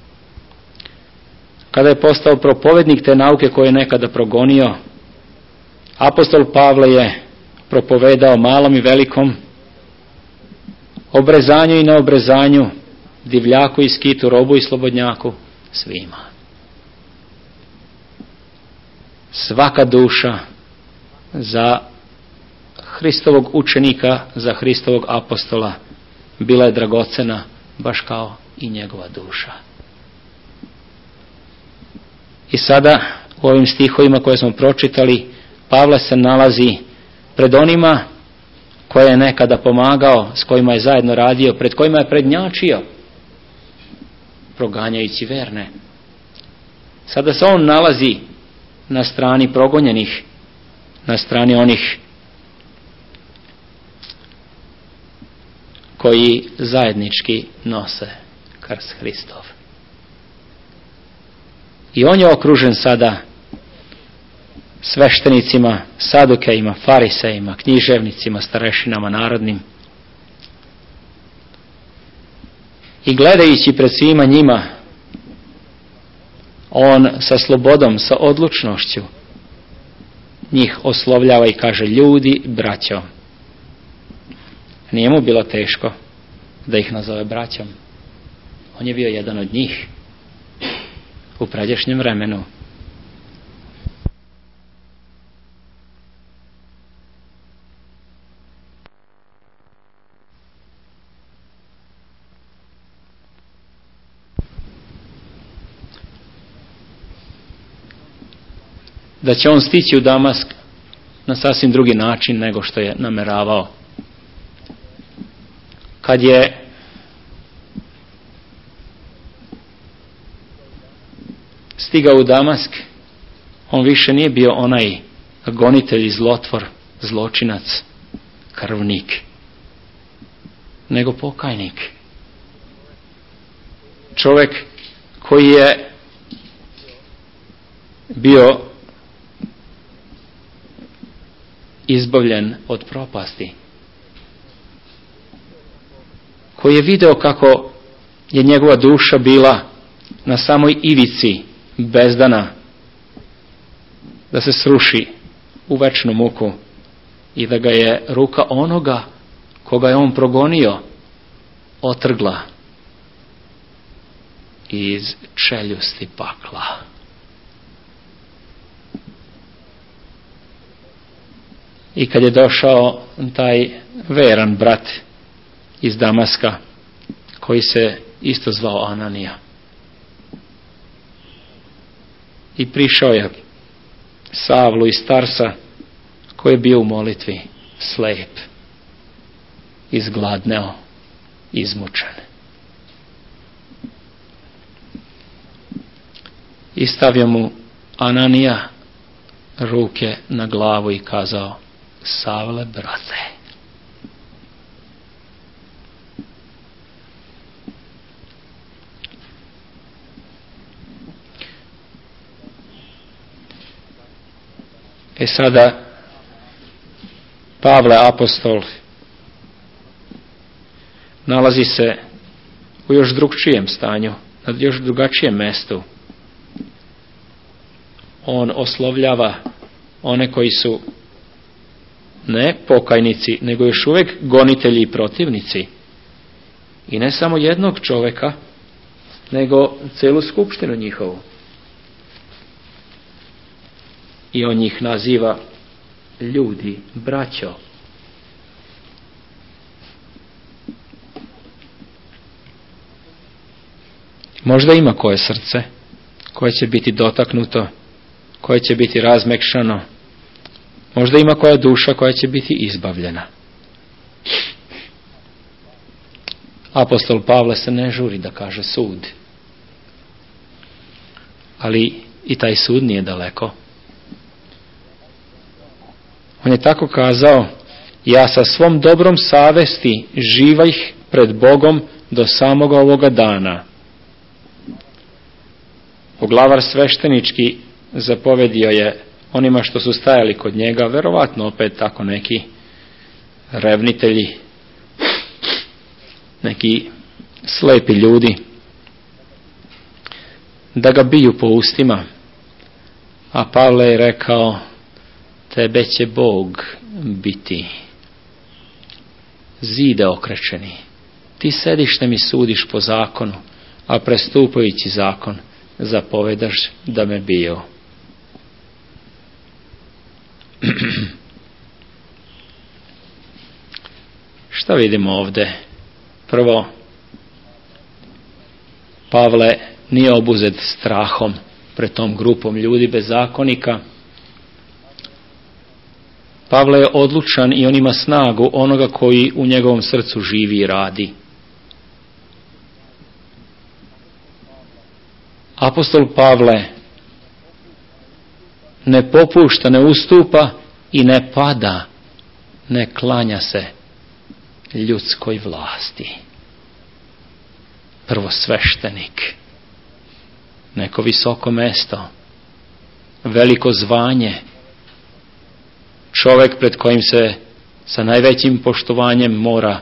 Kada je postao propovednik te nauke koje je nekada progonio, apostol Pavle je propovedao malom i velikom, obrezanju i neobrezanju, divljaku i skitu, robu i slobodnjaku, svima. Svaka duša za Hristovog učenika, za Hristovog apostola bila je dragocena, baš kao i njegova duša. I sada u ovim stihovima koje smo pročitali, Pavle se nalazi pred onima koje je nekada pomagao, s kojima je zajedno radio, pred kojima je prednjačio, proganjajući verne. Sada se on nalazi na strani progonjenih, na strani onih koji zajednički nose krst Hristov. I on je okružen sada sveštenicima, sadukejima, farisejima, književnicima, starešinama narodnim. I gledajući pred svima njima, on sa slobodom, sa odlučnošću njih oslovljava i kaže: ljudi, braćo. Nije mu bilo teško da ih nazove braćom. On je bio jedan od njih u pređašnjem vremenu. Da će on stići u Damask na sasvim drugi način nego što je nameravao. Kad je stigao u Damask, on više nije bio onaj gonitelj i zlotvor, zločinac, krvnik, nego pokajnik. Čovjek koji je bio izbavljen od propasti, koji je video kako je njegova duša bila na samoj ivici bezdana, da se sruši u večnu muku i da ga je ruka onoga koga je on progonio otrgla iz čeljusti pakla. I kad je došao taj veran brat iz Damaska, koji se isto zvao Ananija, i prišao je Savlu iz Tarsa, koji je bio u molitvi, slep, izgladneo, izmučen. I stavio mu Ananija ruke na glavu i kazao: Savle, brate. Sada Pavle apostol nalazi se u još drugčijem stanju, na još drugačijem mestu. on oslovljava one koji su ne pokajnici, nego još uvijek gonitelji i protivnici. I ne samo jednog čovjeka, nego celu skupštinu njihovu. I on njih naziva ljudi, braćo. Možda ima koje srce koje će biti dotaknuto, koje će biti razmekšano. Možda ima koja duša koja će biti izbavljena. Apostol Pavle se ne žuri da kaže sud. Ali i taj sud nije daleko. On je tako kazao: ja sa svom dobrom savesti živih pred Bogom do samoga ovoga dana. Poglavar sveštenički zapovedio je onima što su stajali kod njega, verovatno opet tako neki revnitelji, neki slepi ljudi, da ga biju po ustima. A Pavle je rekao: tebe će Bog biti. Zide okrečeni, ti sediš da mi sudiš po zakonu, a prestupajući zakon zapovedaš da me biju. Šta vidimo ovdje? Prvo, Pavle nije obuzet strahom pred tom grupom ljudi bezakonika. Pavle je odlučan i on ima snagu onoga koji u njegovom srcu živi i radi. Apostol Pavle ne popušta, ne ustupa i ne pada, ne klanja se ljudskoj vlasti. Prvosveštenik, neko visoko mesto, veliko zvanje, čovjek pred kojim se sa najvećim poštovanjem mora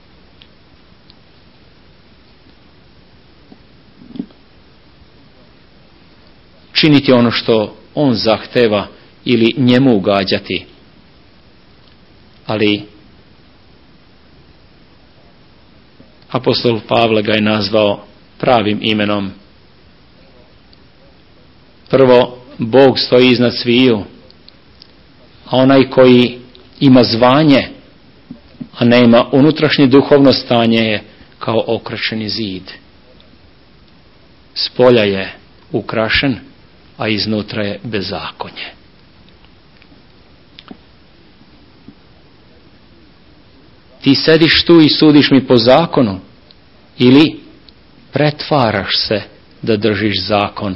činiti ono što on zahteva ili njemu ugađati. Ali apostol Pavle ga je nazvao pravim imenom. Prvo, Bog stoji iznad sviju, a onaj koji ima zvanje, a ne ima unutrašnje duhovno stanje, je kao okrašeni zid. Spolja je ukrašen, a iznutra je bezakonje. Ti sediš tu i sudiš mi po zakonu, ili pretvaraš se da držiš zakon,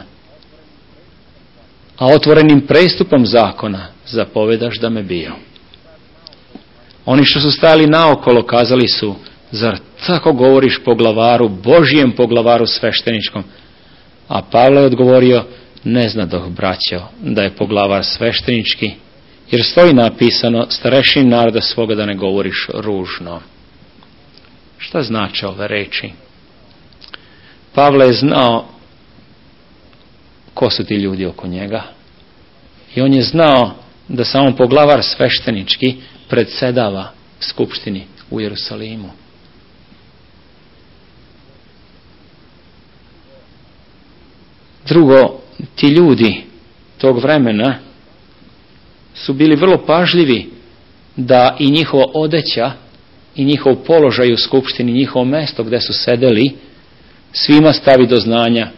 a otvorenim prestupom zakona zapovedaš da me bio. Oni što su stajali naokolo kazali su: zar tako govoriš poglavaru, Božijem poglavaru svešteničkom? A Pavle je odgovorio: ne znadoh, braćo, da je poglavar sveštenički, jer stoji napisano: starešin naroda svoga da ne govoriš ružno. Šta znače ove reči? Pavle je znao ko su ti ljudi oko njega i on je znao da samo poglavar sveštenički predsjedava skupštini u Jerusalimu. Drugo, ti ljudi tog vremena su bili vrlo pažljivi da i njihova odeća i njihov položaj u skupštini, njihovo mesto gdje su sedeli, svima stavi do znanja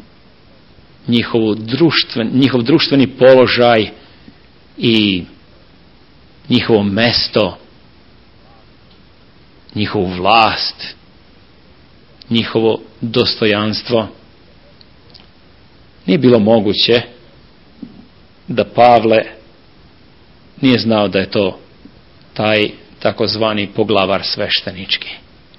njihov društveni položaj i njihovo mesto, njihovu vlast, njihovo dostojanstvo. Nije bilo moguće da Pavle nije znao da je to taj takozvani poglavar sveštenički.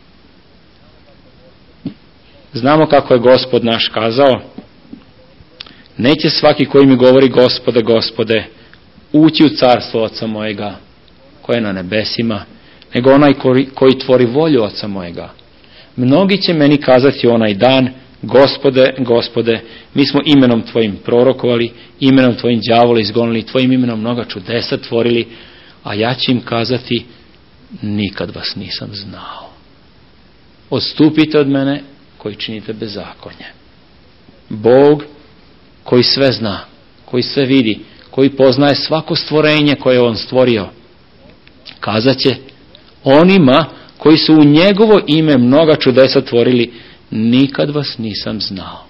Znamo kako je Gospod naš kazao: neće svaki koji mi govori Gospode, Gospode, ući u carstvo Oca mojega koje je na nebesima, nego onaj koji tvori volju Oca mojega. Mnogi će meni kazati onaj dan: Gospode, Gospode, mi smo imenom Tvojim prorokovali, imenom Tvojim đavola izgonili, Tvojim imenom mnoga čudesa tvorili, a ja ću im kazati, nikad vas nisam znao. Odstupite od mene koji činite bezakonje. Bog koji sve zna, koji sve vidi, koji poznaje svako stvorenje koje je on stvorio, kazat će onima koji su u njegovo ime mnoga čudesa tvorili, nikad vas nisam znao.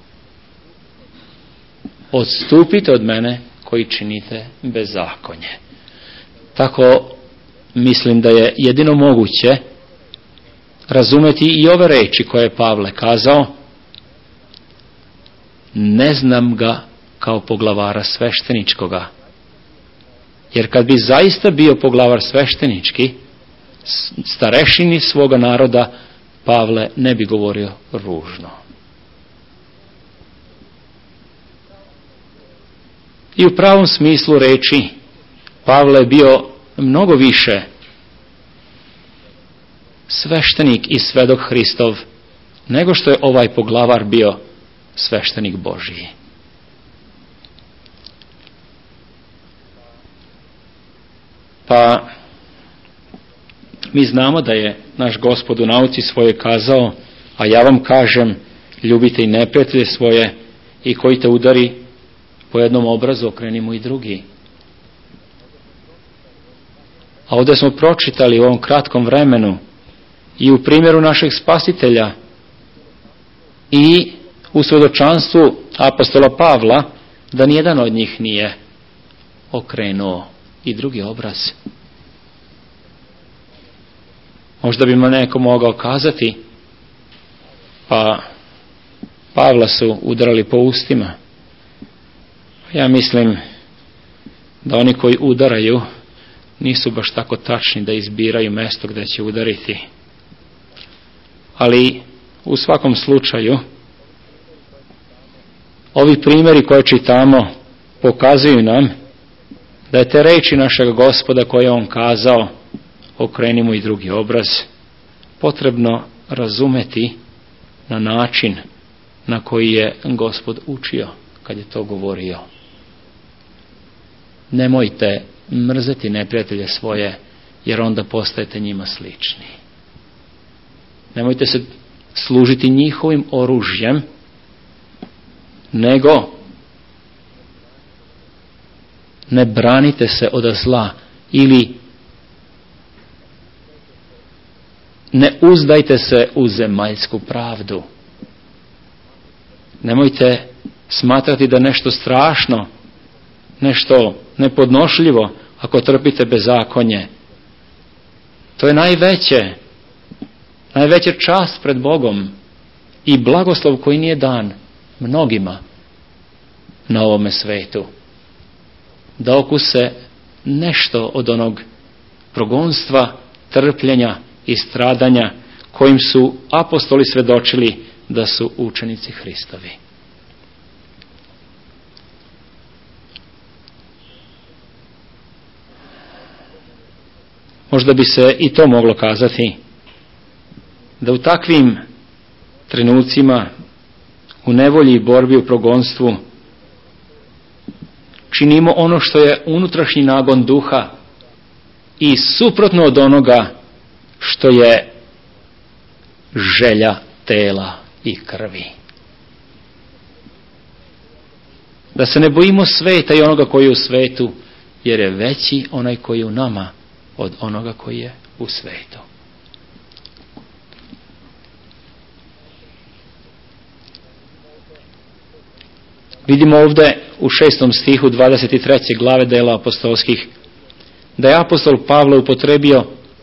Odstupite od mene koji činite bezakonje. Tako mislim da je jedino moguće razumjeti i ove reči koje je Pavle kazao, ne znam ga kao poglavara svešteničkoga. Jer kad bi zaista bio poglavar sveštenički, starešini svoga naroda, Pavle ne bi govorio ružno. I u pravom smislu reči, Pavle je bio mnogo više sveštenik i svedok Hristov, nego što je ovaj poglavar bio sveštenik Božiji. Pa mi znamo da je naš Gospod u nauci svoje kazao, a ja vam kažem, ljubite i neprijatelje svoje, i koji te udari po jednom obrazu, okreni mu i drugi. A ovdje smo pročitali u ovom kratkom vremenu i u primjeru našeg Spasitelja i u svjedočanstvu apostola Pavla, da nijedan od njih nije okrenuo i drugi obraz. Možda bi me neko mogao kazati, pa Pavla su udarali po ustima. Ja mislim da oni koji udaraju nisu baš tako tačni da izbiraju mjesto gdje će udariti. Ali u svakom slučaju ovi primjeri koje čitamo pokazuju nam da je te reči našeg Gospoda koje je on kazao, okreni mu i drugi obraz, potrebno razumeti na način na koji je Gospod učio kad je to govorio. Nemojte mrzeti neprijatelje svoje, jer onda postajete njima slični. Nemojte se služiti njihovim oružjem, nego ne branite se od zla ili ne uzdajte se u zemaljsku pravdu. Nemojte smatrati da nešto strašno, nešto nepodnošljivo ako trpite bezakonje. To je najveća čast pred Bogom i blagoslov koji nije dan mnogima na ovome svetu. Da okuse nešto od onog progonstva, trpljenja i stradanja kojim su apostoli svjedočili da su učenici Hristovi. Možda bi se i to moglo kazati, da u takvim trenucima, u nevolji i borbi u progonstvu, činimo ono što je unutrašnji nagon duha i suprotno od onoga što je želja tela i krvi. Da se ne bojimo sveta i onoga koji je u svetu, jer je veći onaj koji je u nama od onoga koji je u svetu. Vidimo ovdje u 6. stihu 23. glave dela apostolskih da je apostol Pavle upotrebio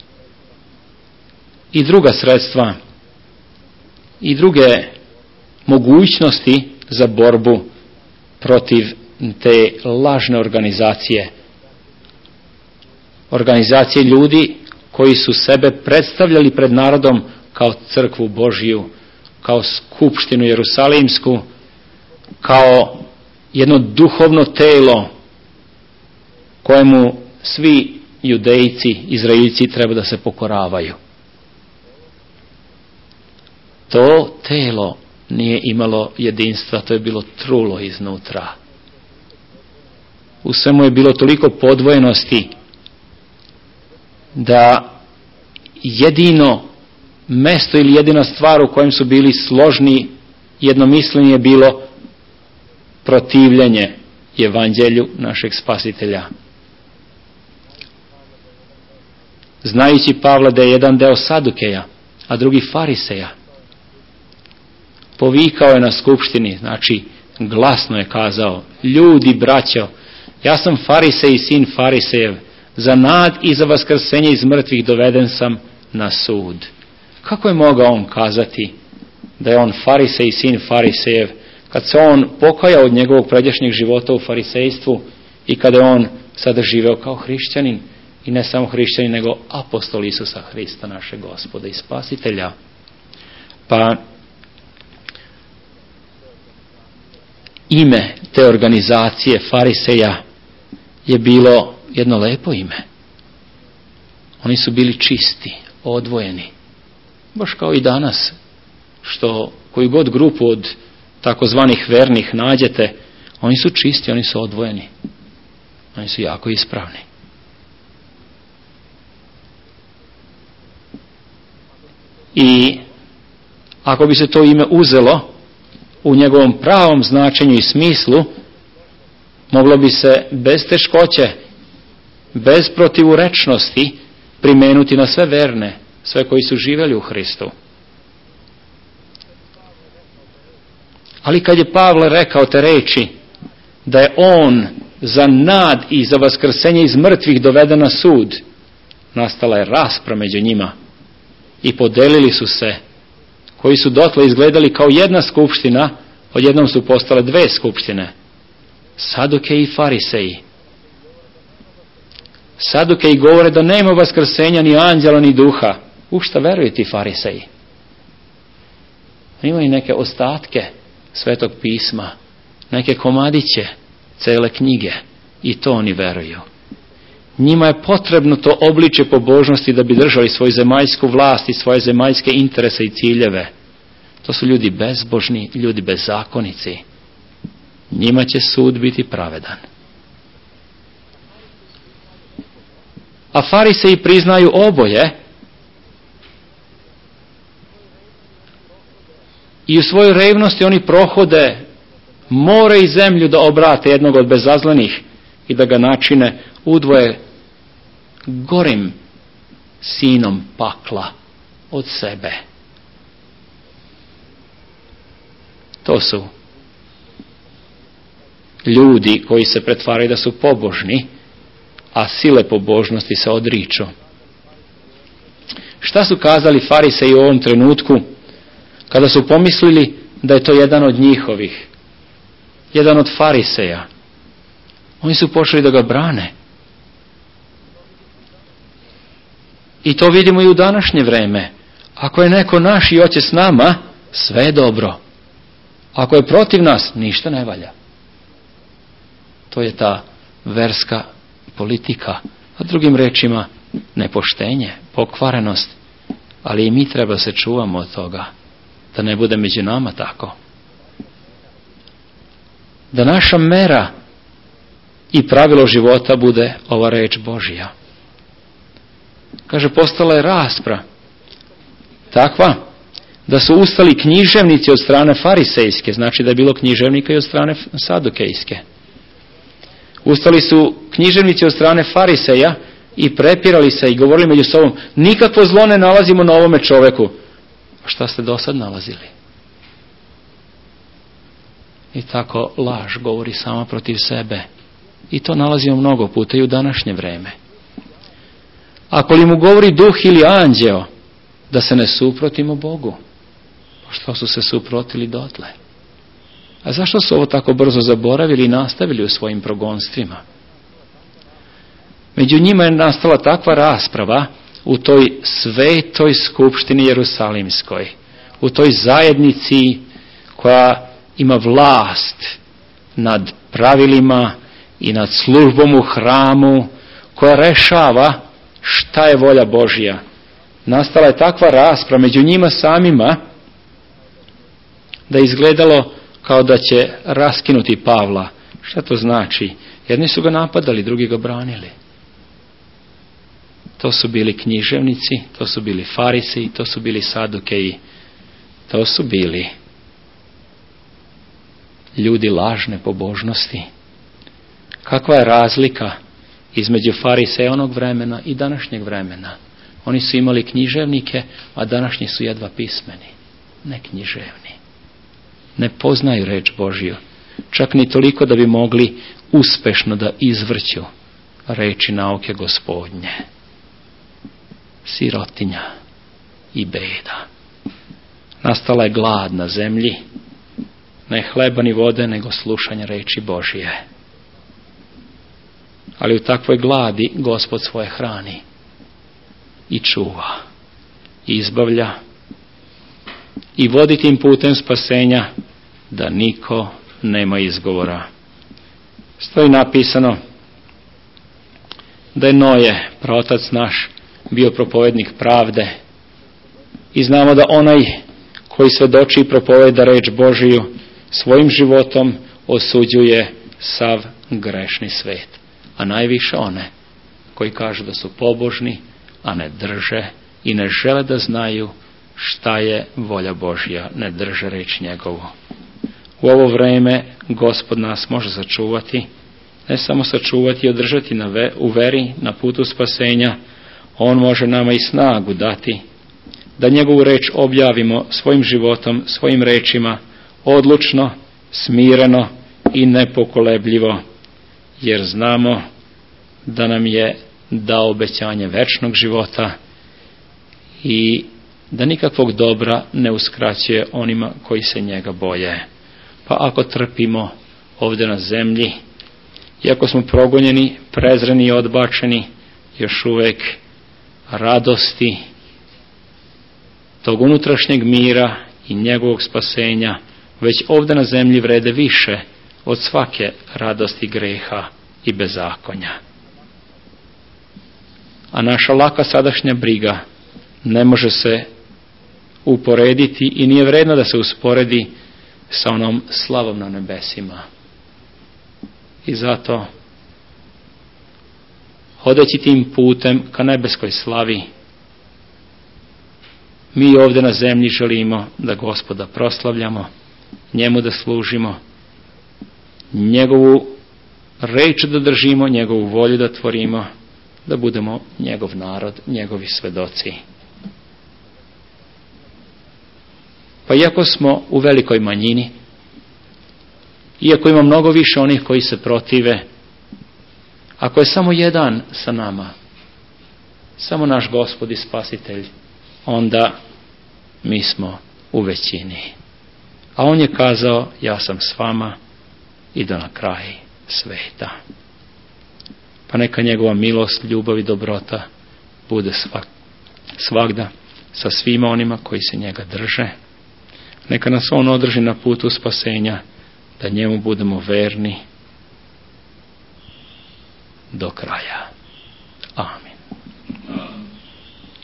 i druga sredstva i druge mogućnosti za borbu protiv te lažne organizacije ljudi koji su sebe predstavljali pred narodom kao crkvu Božiju, kao skupštinu Jerusalimsku, kao jedno duhovno telo kojemu svi judejci, Izraelci treba da se pokoravaju. To telo nije imalo jedinstva, to je bilo trulo iznutra. U svemu je bilo toliko podvojenosti da jedino mesto ili jedina stvar u kojem su bili složni jednomišljenje je bilo protivljenje evanđelju našeg Spasitelja. Znajući Pavla da je jedan deo Sadukeja, a drugi Fariseja, povikao je na skupštini, znači glasno je kazao: ljudi, braćo, ja sam Farisej i sin Farisejev, za nad i za vaskrsenje iz mrtvih doveden sam na sud. Kako je mogao on kazati da je on Farisej i sin Farisejev, kad se on pokajao od njegovog pređašnjeg života u farisejstvu i kada je on sada živeo kao hrišćanin, i ne samo hrišćanin, nego apostol Isusa Hrista, našeg Gospoda i Spasitelja? Pa ime te organizacije Fariseja je bilo jedno lepo ime. Oni su bili čisti, odvojeni. Baš kao i danas, što koju god grupu od takozvanih vernih nađete, oni su čisti, oni su odvojeni. Oni su jako ispravni. I ako bi se to ime uzelo u njegovom pravom značenju i smislu, moglo bi se bez teškoće, bez protivurečnosti primenuti na sve verne, sve koji su živjeli u Hristu. Ali kad je Pavle rekao te reči da je on za nad i za vaskrsenje iz mrtvih doveden na sud, nastala je rasprava među njima i podelili su se. Koji su dotle izgledali kao jedna skupština, odjednom su postale dve skupštine. Sadukeji i Fariseji. Sadukeji govore da nema vaskrsenja ni anđela ni duha. U šta veruju ti Fariseji? Imaju neke ostatke Svetog pisma, neke komadiće cele knjige, i to oni veruju. Njima je potrebno to obličje pobožnosti da bi držali svoju zemaljsku vlast i svoje zemaljske interese i ciljeve. To su ljudi bezbožni, ljudi bezzakonici. Njima će sud biti pravedan. A Fariseji priznaju oboje i u svojoj revnosti oni prohode more i zemlju da obrate jednog od bezazlenih i da ga načine udvoje gorim sinom pakla od sebe. To su ljudi koji se pretvaraju da su pobožni, a sile pobožnosti se odriču. Šta su kazali Fariseji u ovom trenutku kada su pomislili da je to jedan od njihovih, jedan od Fariseja? Oni su počeli da ga brane. I to vidimo i u današnje vreme. Ako je neko naš i hoće s nama, sve je dobro. Ako je protiv nas, ništa ne valja. To je ta verska politika. A drugim rečima, nepoštenje, pokvarenost. Ali i mi treba se čuvamo od toga, da ne bude među nama tako. Da naša mera i pravilo života bude ova reč Božja. Kaže, postala je rasprava takva da su ustali književnici od strane farisejske, znači da je bilo književnika i od strane sadukejske. Ustali su književnici od strane fariseja i prepirali se i govorili među sobom: nikakvo zlo ne nalazimo na ovome čoveku. A šta ste do sad nalazili? I tako laž govori sama protiv sebe. I to nalazimo mnogo puta i u današnje vreme. Ako li mu govori duh ili anđeo, da se ne suprotimo Bogu. Što su se suprotili dotle? A zašto su ovo tako brzo zaboravili i nastavili u svojim progonstvima? Među njima je nastala takva rasprava u toj svetoj skupštini Jerusalimskoj, u toj zajednici koja ima vlast nad pravilima i nad službom u hramu, koja rešava šta je volja Božja. Nastala je takva rasprava među njima samima da je izgledalo kao da će raskinuti Pavla. Šta to znači? Jedni su ga napadali, drugi ga branili. To su bili književnici, to su bili farisi, to su bili sadukeji, to su bili ljudi lažne pobožnosti. Kakva je razlika između fariseja onog vremena i današnjeg vremena? Oni su imali književnike, a današnji su jedva pismeni, ne književni. Ne poznaju reč Božju, čak ni toliko da bi mogli uspešno da izvrću reči nauke Gospodnje. Sirotinja i beda. Nastala je glad na zemlji, ne hleba ni vode, nego slušanja reči Božje. Ali u takvoj gladi Gospod svoje hrani i čuva, i izbavlja, i vodi tim putem spasenja da niko nema izgovora. Stoji napisano da je Noje, praotac naš, bio propovednik pravde, i znamo da onaj koji svedoči i propoveda reč Božiju svojim životom osuđuje sav grešni svet, a najviše one koji kažu da su pobožni, a ne drže i ne žele da znaju šta je volja Božja, ne drže reč njegovu. U ovo vreme Gospod nas može sačuvati, ne samo sačuvati i održati u veri na putu spasenja, on može nama i snagu dati da njegovu reč objavimo svojim životom, svojim rečima, odlučno, smireno i nepokolebljivo, jer znamo da nam je dao obećanje večnog života i da nikakvog dobra ne uskraćuje onima koji se njega boje. Pa ako trpimo ovdje na zemlji, iako smo progonjeni, prezreni i odbačeni, još uvijek radosti tog unutrašnjeg mira i njegovog spasenja već ovdje na zemlji vrede više od svake radosti greha i bezakonja. A naša laka sadašnja briga ne može se uporediti i nije vredno da se usporedi sa onom slavom na nebesima. I zato, hodeći tim putem ka nebeskoj slavi, mi ovdje na zemlji želimo da Gospoda proslavljamo, njemu da služimo, njegovu reč da držimo, njegovu volju da tvorimo, da budemo njegov narod, njegovi svedoci. Pa iako smo u velikoj manjini, iako ima mnogo više onih koji se protive, ako je samo jedan sa nama, samo naš Gospod i Spasitelj, onda mi smo u većini. A on je kazao, ja sam s vama i do na kraj sveta. Pa neka njegova milost, ljubav i dobrota bude svagda sa svima onima koji se njega drže. Neka nas on održi na putu spasenja, da njemu budemo verni do kraja.